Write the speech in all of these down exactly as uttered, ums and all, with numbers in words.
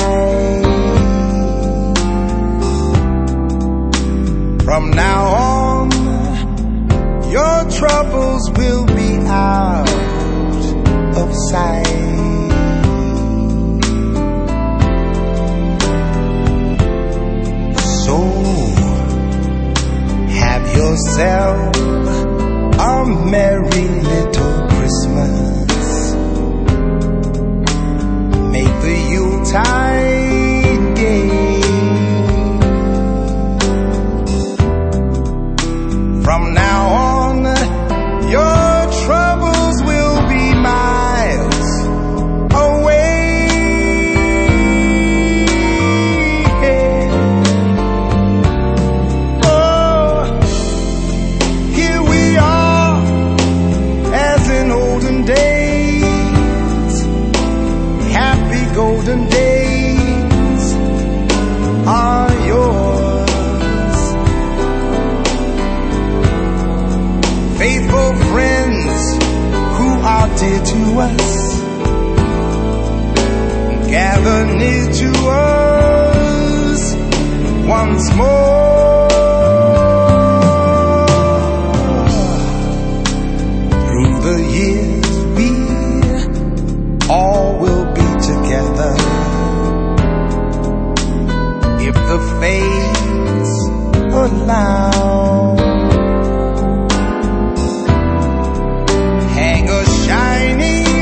side. From now on, your troubles will be out of sight. So have yourself a merry little Christmas. Make the Yuletide gay. From now on, your troubles will be miles away. Oh, here we are, as in olden days. Happy golden days are yours. Faithful friends who are dear to us, gather near to us once more. Through the years we all will be together, if the fates allow. Hang a shining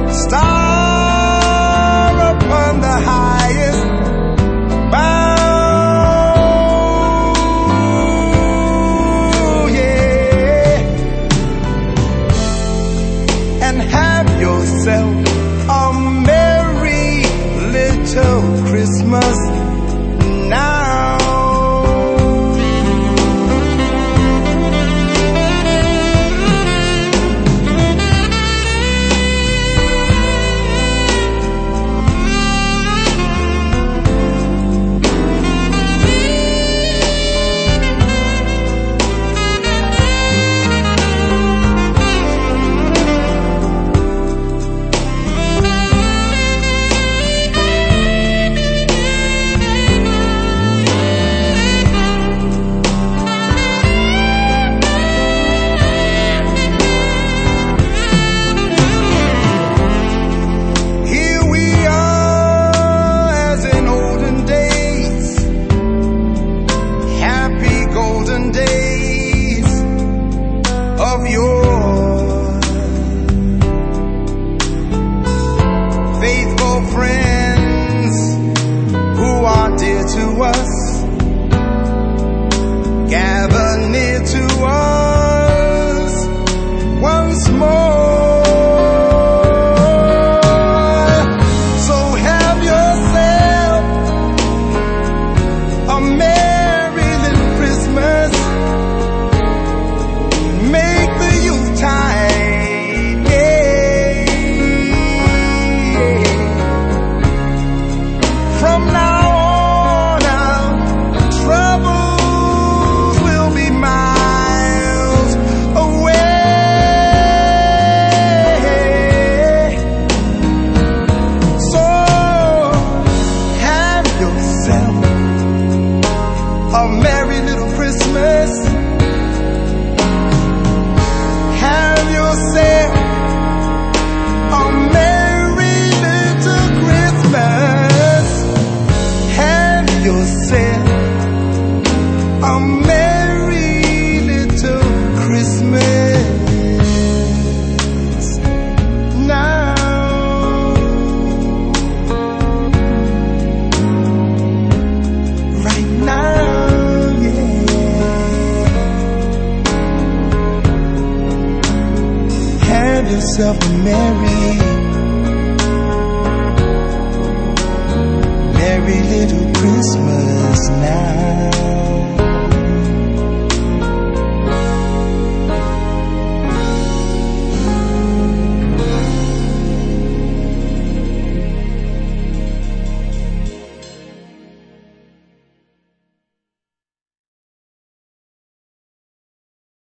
star upon the highest bough, yeah, and have yourself a merry little Christmas now. Yourself a merry, merry little Christmas now.